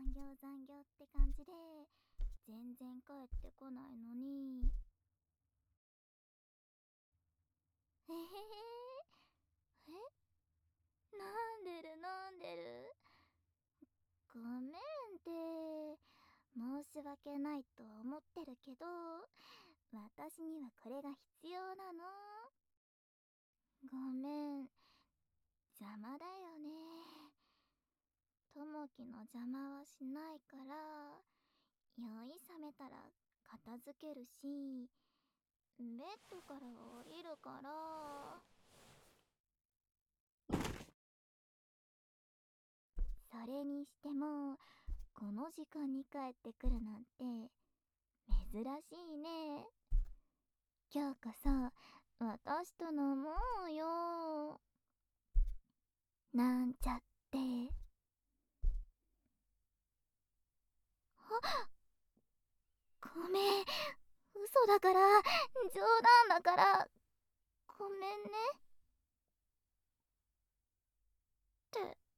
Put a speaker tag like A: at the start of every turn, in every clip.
A: 残業って感じで全然帰ってこないのに。えへへ。飲んでる。ごめんって申し訳ないと思ってるけど、私にはこれが必要なの。ごめん、邪魔だよね。ともきの邪魔はしないから、酔い覚めたら片付けるし、ベッドから降りるから。それにしてもこの時間に帰ってくるなんて珍しいね。今日こそ私と飲もうよ。なんちゃって。あ、ごめん、嘘だから、冗談だから、ごめんね。って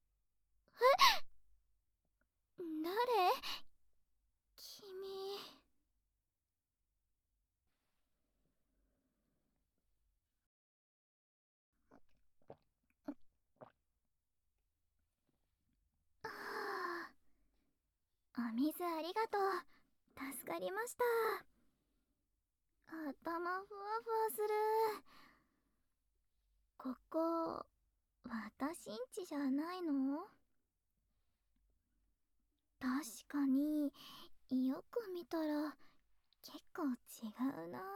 A: 誰？君。ああ、お水ありがとう。助かりました。頭ふわふわする。ここ、私んちじゃないの？確かに、よく見たら結構違うな。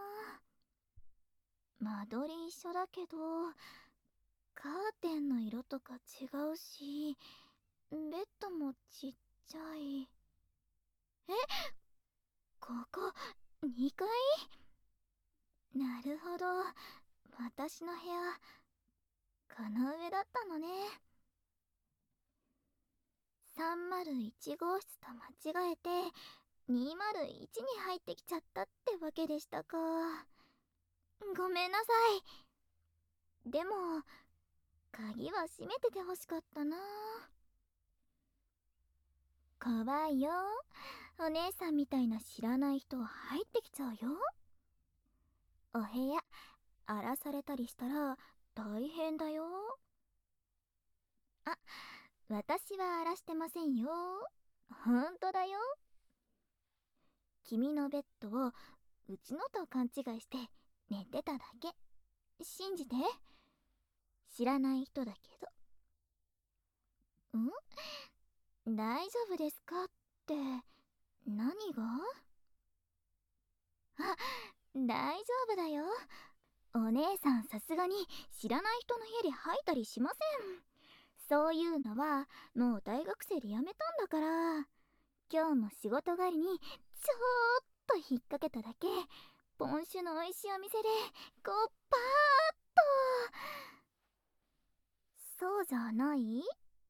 A: 間取り一緒だけど、カーテンの色とか違うし、ベッドもちっちゃい。え、ここ2階？なるほど、私の部屋この上だったのね。301号室と間違えて201に入ってきちゃったってわけでしたか。ごめんなさい。でも鍵は閉めててほしかったな。怖いよ、お姉さんみたいな知らない人入ってきちゃうよ。お部屋荒らされたりしたら大変だよ。あ、私は荒らしてませんよ。ほんとだよ。君のベッドをうちのと勘違いして寝てただけ。信じて。知らない人だけど。大丈夫ですかって何が？あ、大丈夫だよ。お姉さんさすがに知らない人の家で吐いたりしません。そういうのはもう大学生でやめたんだから。今日も仕事帰りにちょっと引っ掛けただけ。ポン酒の美味しいお店でこうパーッと。そうじゃない？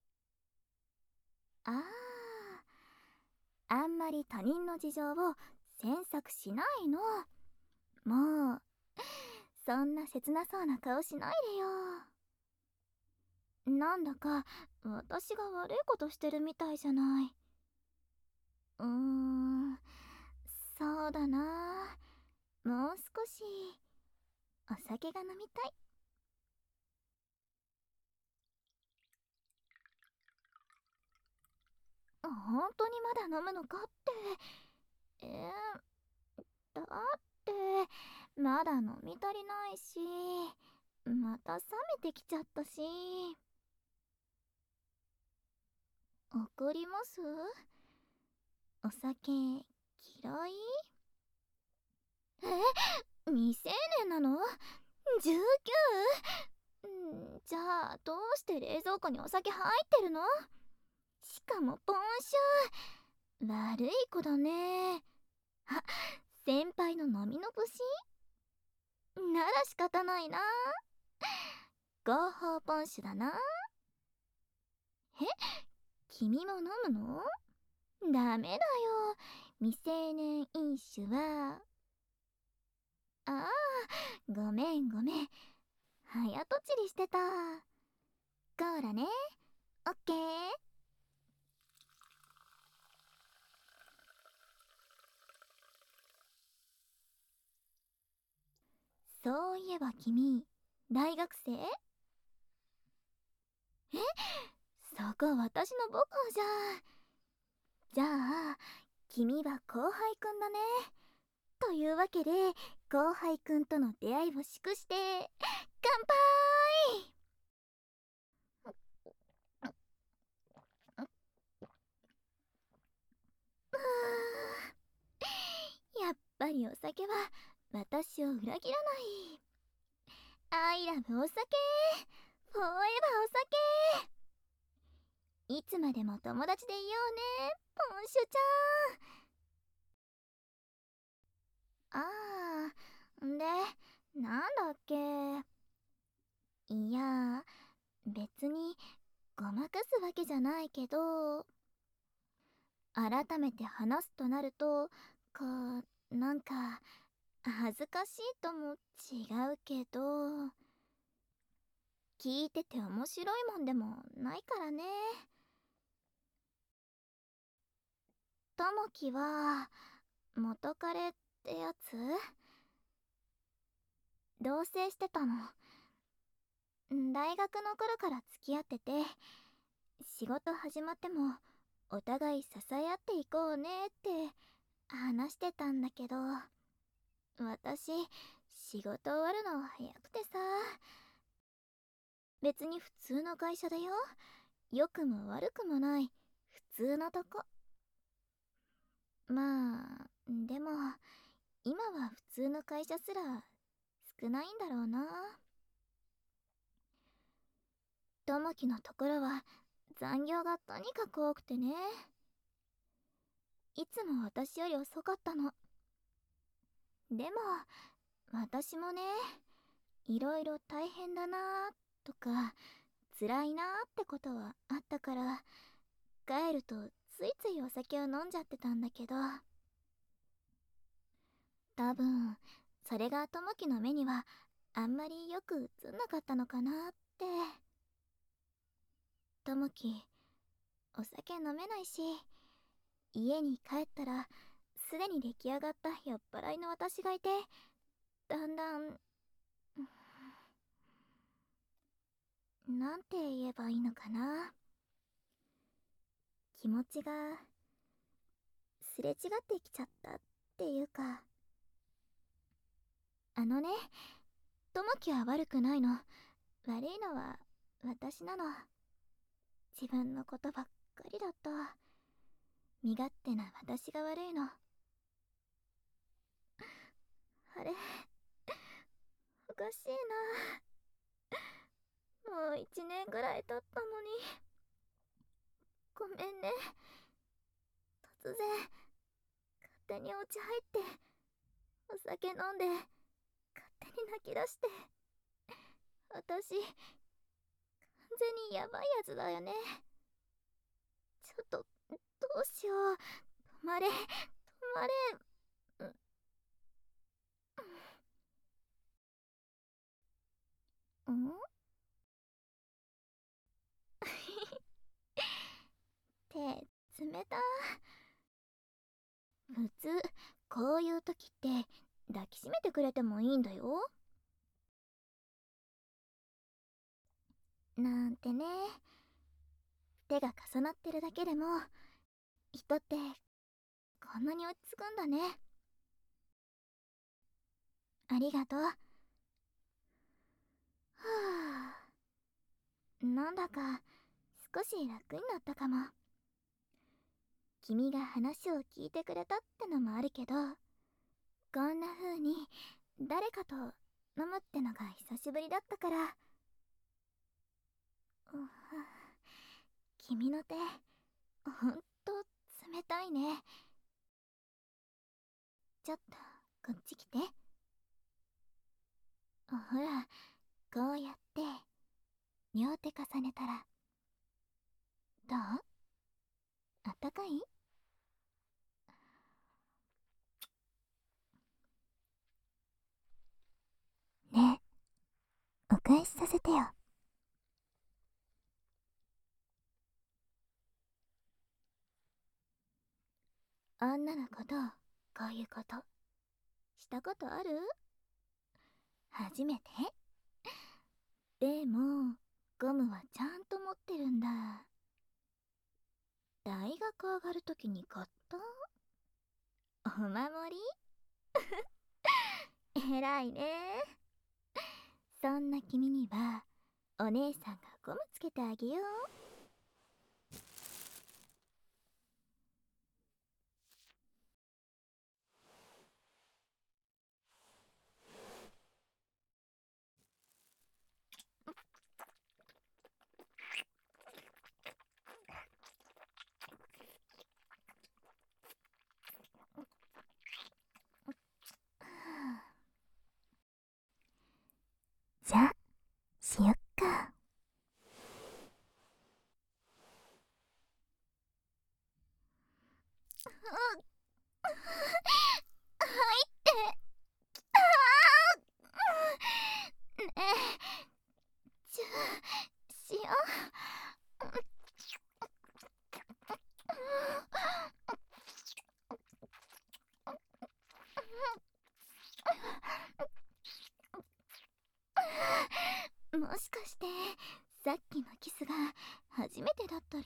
A: ああんまり他人の事情を詮索しないの。もうそんな切なそうな顔しないでよ。なんだか私が悪いことしてるみたいじゃない。そうだな。もう少しお酒が飲みたい。本当にまだ飲むのかって。だってまだ飲み足りないし、また冷めてきちゃったし。怒ります？お酒嫌い？未成年なの？ 19？ じゃあどうして冷蔵庫にお酒入ってるの？しかもポン酒。悪い子だね。あ、先輩の飲み残し？なら仕方ないな。合法ポン酒だな。え、君も飲むの？ダメだよ、未成年飲酒は。ああ、ごめんごめん。早とちりしてた。コーラね。オッケー。 そういえば君、大学生？そこ私の母校じゃん。じゃあ、君は後輩くんだね。というわけで、後輩くんとの出会いを祝して、乾杯！やっぱりお酒は私を裏切らない。アイラブお酒、フォーエバーお酒。いつまでも友達でいようね、ポンシュちゃん。で、なんだっけ。いや、別にごまかすわけじゃないけど、改めて話すとなると、なんか、恥ずかしいとも違うけど、聞いてて面白いもんでもないからね。ともきは、元彼ってやつ？同棲してたの。大学の頃から付き合ってて、仕事始まってもお互い支え合っていこうねって話してたんだけど、私、仕事終わるの早くてさ、別に普通の会社だよ。良くも悪くもない普通のとこ。まあ、でも、今は普通の会社すら少ないんだろうな。ともきのところは残業がとにかく多くてね。いつも私より遅かったの。でも、私もね、いろいろ大変だなとか、辛いなってことはあったから、帰るとついついお酒を飲んじゃってたんだけど、多分、それがともきの目にはあんまりよく映んなかったのかなって。ともき、お酒飲めないし、家に帰ったらすでに出来上がった酔っ払いの私がいて、だんだん、なんて言えばいいのかな。気持ちがすれ違ってきちゃったっていうか。あのね、ともきは悪くないの。悪いのは私なの。自分のことばっかりだった。身勝手な私が悪いの。あれ、おかしいな。もう1年ぐらい経ったのに。ごめんね。突然、勝手にお家入って、お酒飲んで、勝手に泣き出して。私、完全にヤバいやつだよね。ちょっと、どうしよう。止まれ、止まれ。ん手、冷た。普通、こういう時って抱きしめてくれてもいいんだよ。なんてね。手が重なってるだけでも、人ってこんなに落ち着くんだね。ありがとう。はなんだか少し楽になったかも。君が話を聞いてくれたってのもあるけど、こんな風に誰かと飲むってのが久しぶりだったから。君の手、ほんと冷たいね。ちょっとこっち来て。ほら、こうやって両手重ねたらどう？あったかい？ねえ、お返しさせてよ。女の子とこういうことしたことある？ 初めて？でもゴムはちゃんと持ってるんだ。大学上がるときに買ったお守り。偉いね。そんな君にはお姉さんがゴムつけてあげよう。じゃあしよっか。入ってきたー。ねえ、じゃあしよう。もしかしてさっきのキスが初めてだったり？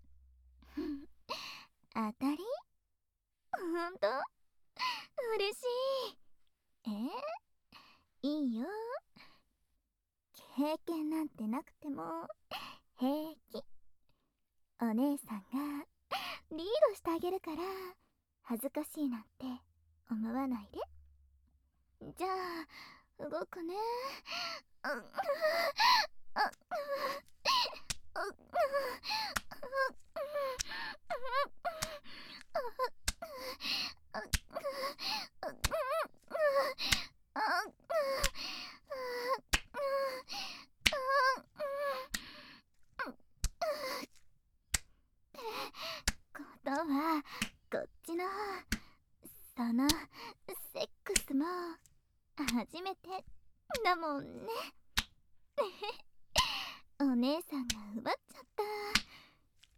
A: 当たり？ほんと？嬉しい。いいよ。経験なんてなくても平気。お姉さんがリードしてあげるから恥ずかしいなんて思わないで。じゃあ動くね。ことはこっちのそのセックスも初めてだもんね。お姉さんが奪っちゃった。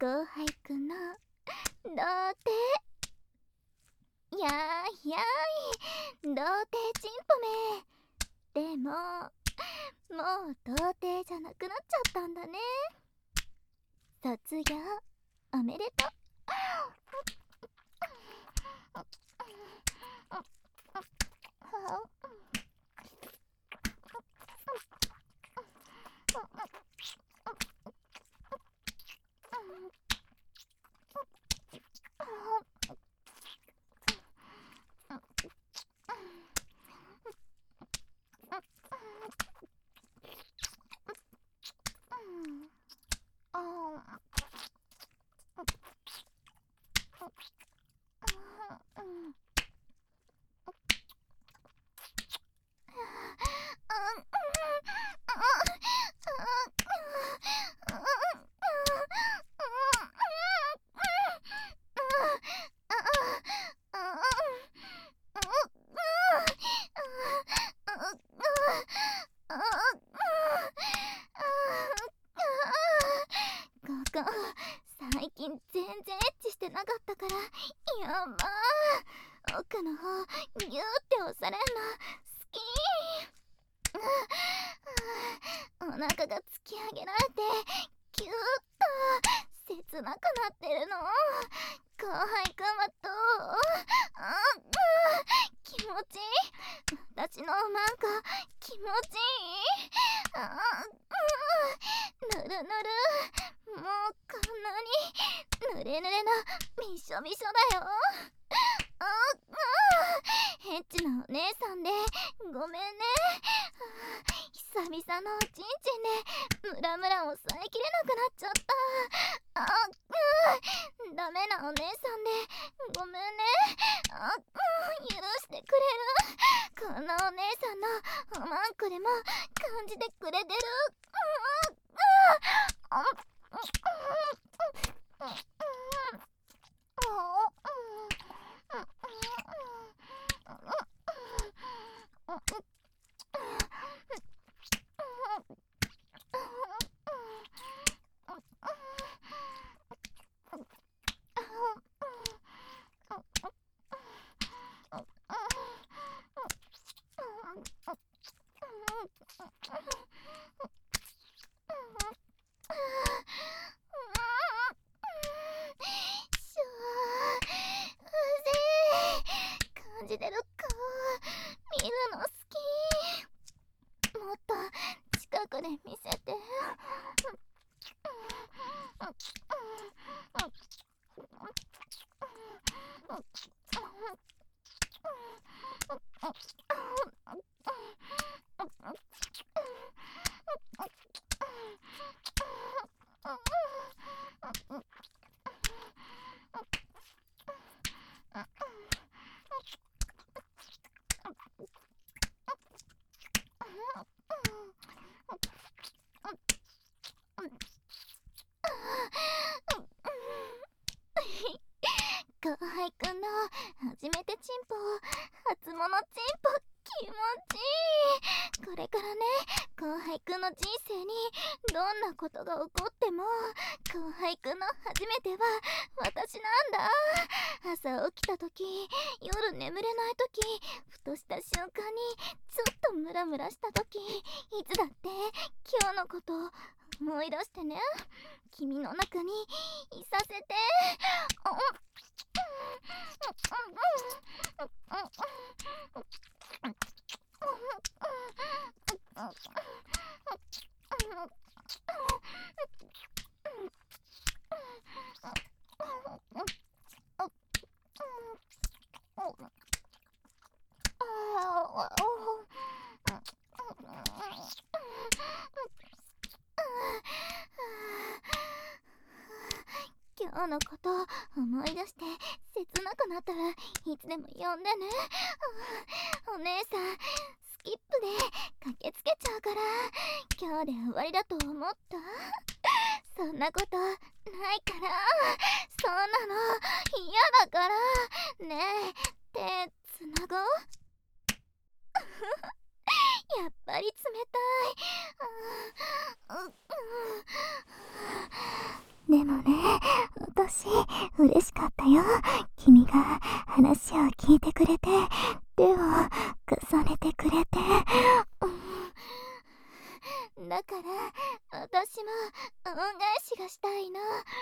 A: 後輩くんの童貞。やーいやーい、童貞チンポめ。でももう童貞じゃなくなっちゃったんだね。卒業おめでとう。ここ最近全然エッチしてなかったからやばー。奥の方ギューって押されんの好きー。お腹が突き上げられてキューッと切なくなってるの。後輩くんはどう？気持ちいい。私のマンコ気持ちいい。ぬるぬる。もうこんなにぬれぬれのびしょびしょだよ。エッチなお姉さんでごめんね。久々のおちんちんでムラムラ抑えきれなくなっちゃった。ダメなお姉さんでごめんね。許してくれる？こんなお姉さんのおまんこでも感じてくれてる？ 感じてるか。見るの好き。もっと近くで見せて。後輩くんの初めてチンポ、初物チンポ、気持ちいい。これからね、後輩くんの人生にどんなことが起こっても、後輩くんの初めては私なんだ。朝起きた時、夜眠れない時、ふとした瞬間にちょっとムラムラした時、いつだって今日のことを思い出してね、君の中にいさせて。今日のこと思い出して切なくなったらいつでも呼んでね。お姉さんスキップで駆けつけちゃうから、今日で終わりだと思った。そんなことないから。そんなの嫌だから。ねえ、手つなごう。やっぱり冷たい。でもね、私嬉しかったよ。君が話を聞いてくれて、手を重ねてくれて。だから私も恩返しがしたいの。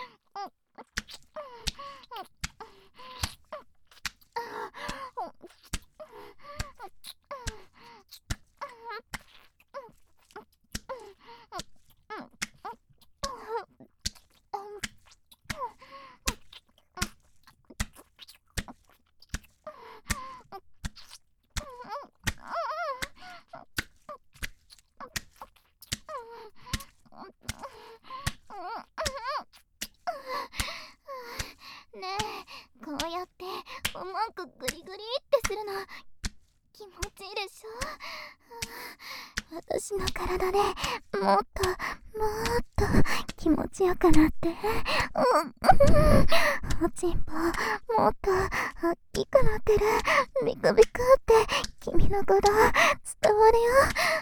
A: ねえ、こうやって重くグリグリってするの気持ちいいでしょ。私の体でもっと気持ちよくなって。おちんぽもっと大きくなってる。ビクビクって君のこと伝わるよ。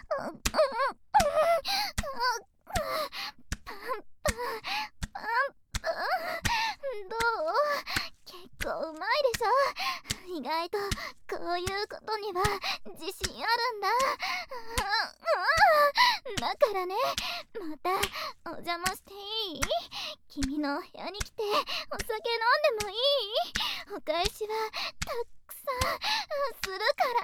A: どう？結構うまいでしょ。意外とこういうことには自信あるんだ。だからね、またお邪魔していい？君の部屋に来てお酒飲んでもいい？お返しはたくさんするから。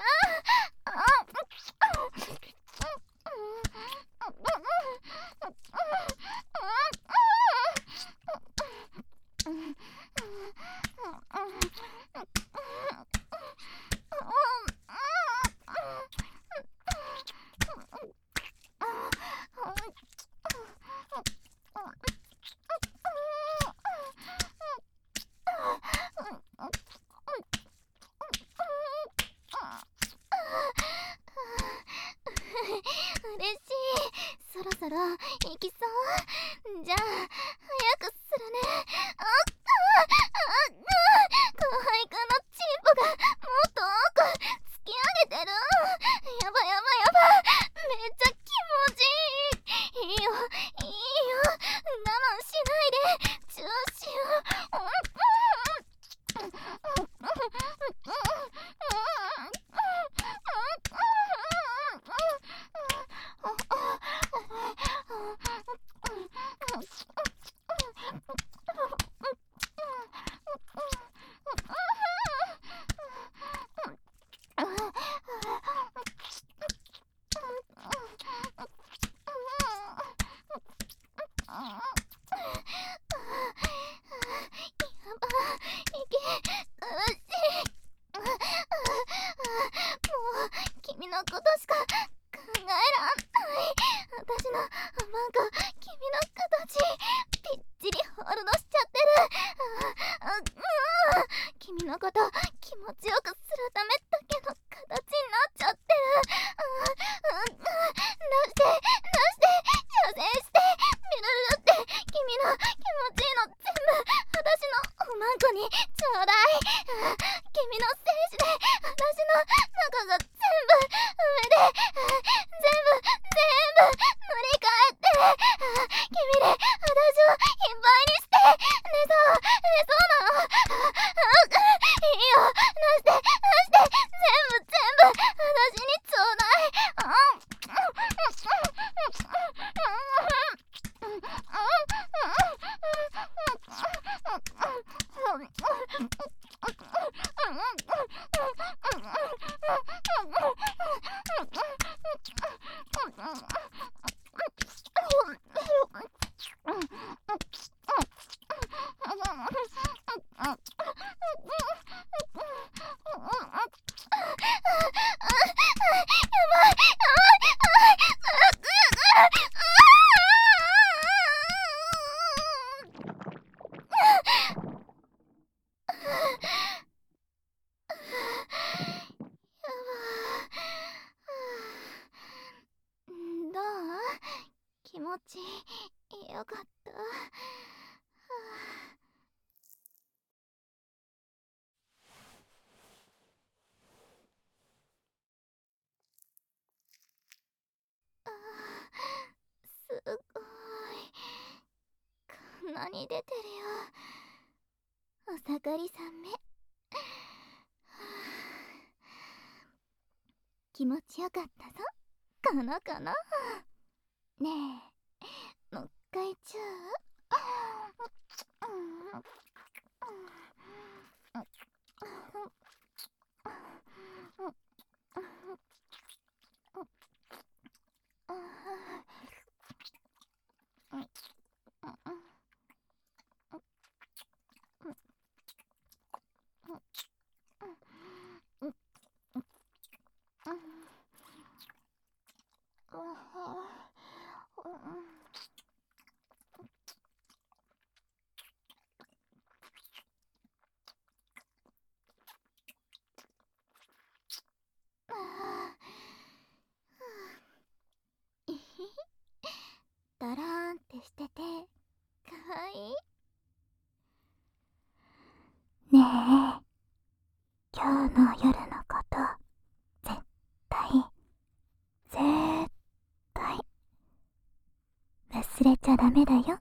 A: のことしか考えらんない。私のおまんこ、君の形ぴっちりホールドしちゃってる。君のこと気持ちよくするためだけの形になっちゃってる。出して射精してミルルって君の気持ちいいの全部私のおまんこにちょうだい。君の精子で私の中が全部上で全部乗り換えて君で私をいっぱいにして寝そうなの。いいよ、出して全部私にちょうだい。どう？気持ちよかった？すごい。こんなに出てるよ。お盛りさんめ。気持ちよかったぞ、この子の。ねえ、もう一回チュー。ドローンってしててかわいいね。え、今日の夜のこと絶対忘れちゃダメだよ。